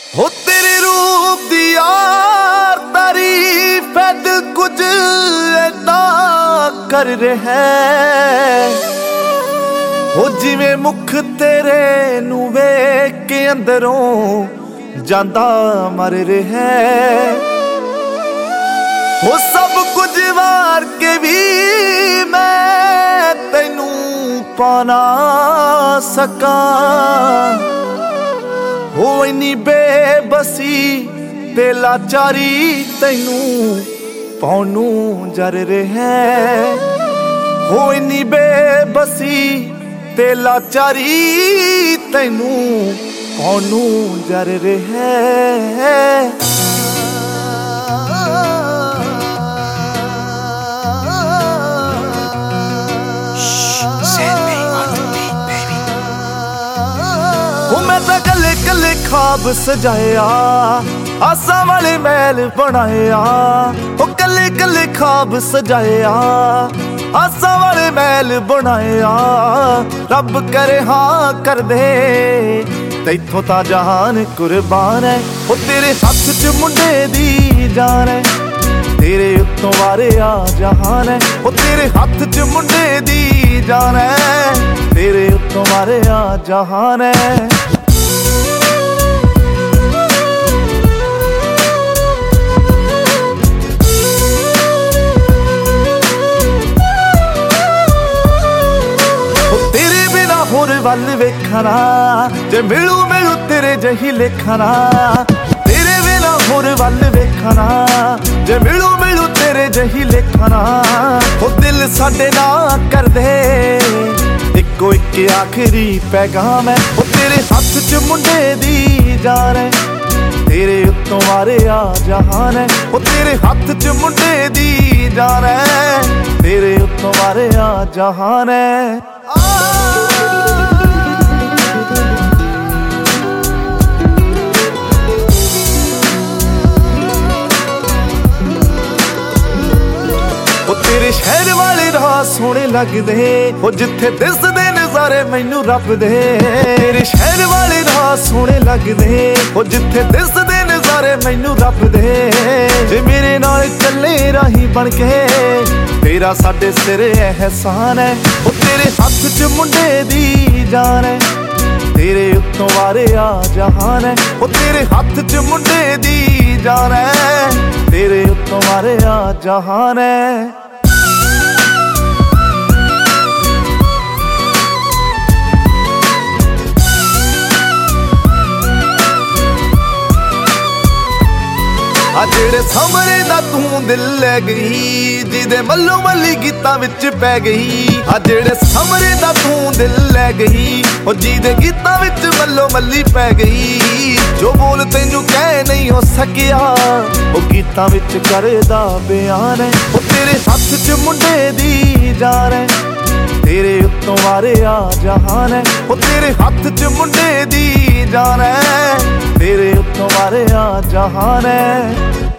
हो तेरे रूप दी यार तारीफ है, दिल कुछ ऐदा कर रहा है। हो जिवें मुख तेरे नू वेख के अंदरों जांदा मर रहा है। हो सब कुछ वार के भी मैं तैनू पा ना सका। हो इन्नी बेबसी ते लाचारी तैनू पाउनू जर रहा है। हो इन्नी बेबसी ते लाचारी तैनू पाउनू जर रहा है। मैं तो कले कले ख्वाब सजाया, आसा वाले महल बनाया। ओ कले कले ख्वाब सजाया, आसा वाले महल बनाया। रब करे हाँ कर दे, तैथों ता जहान कुर्बान है। ओ तेरे हथ च मुंडे दी जान है, तेरे उत्तों वारे आ जहान है। ओ तेरे हथ च मुंडे दी जान है, तेरे उत्तों वारे आ जहान है। होर वल वेखना जे मिलू मिलू तेरे जही लेखना। तेरे बिना होर वल वेखना जे मिलू मिलू तेरे जही लेखना। ओ दिल साडे ना कर दे इको एक आखिरी पैगाम है। ओ तेरे हथ च मुंडे दी जान है, तेरे उत्तों वारे आ जहान है। ओ तेरे हथ च मुंडे दी जान है, तेरे उत्तों वारे आ जहान है। तेरे शहर वाले राह सोहने लगदे, हो जिथे दिसदे नज़ारे मैनू रब दे। तेरे शहर वाले राह सोहने लगदे, हो जिथे दिसदे नज़ारे मैनू रब दे। जे मेरे नाल चले राही बन के, तेरा साडे सिरे एहसान है। ओ तेरे हथ च मुंडे दी जान है, तेरे उत्तों वारे आ जहान है। ओ तेरे हथ च मुंडे दी जान है, तेरे उत्तों वारे आ जहान है। जेड़े समरे दा तू दिल लै गई, जिदे मल्लो मल्ली गीतां विच पै गई। जेड़े समरे दा तू दिल लै गई, ओ जिदे गीतां विच मल्लो मल्ली पै गई। जो बोल तैनू कह नहीं हो सकिया, ओ गीतां विच करदा बयान है। ओ तेरे हथ च मुंडे दी जान है, तेरे उत्तों वारे आ जहान है। ओ तेरे हथ च मुंडे दी जान है, तेरे उत्तों वारे आ जहान है।